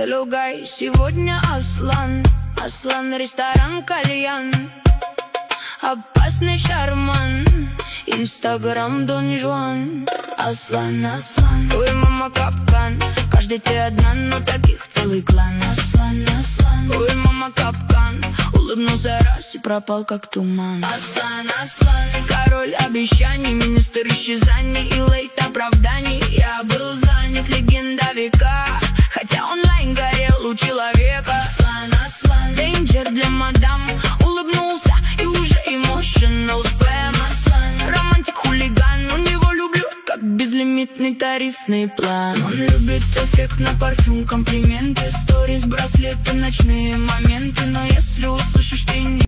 Hello, guys, сегодня Аслан. Аслан, ресторан, кальян, опасный шарман, Инстаграм, Дон Жуан. Аслан, Аслан, ой, мама, капкан, каждый ты одна, но таких целый клан. Аслан, Аслан, ой, мама, капкан, улыбнулся раз и пропал как туман. Аслан, Аслан, король обещаний, министр исчезаний и лейт оправданий. Я был занят, легенда века, хотя онлайн горел у человека. Аслан, Аслан, дейнджер для мадам, улыбнулся и уже emotional spam. Аслан, романтик, хулиган, у него люблю как безлимитный тарифный план. Он любит эффект на парфюм, комплименты, сторис, браслеты, ночные моменты. Но если услышишь ты не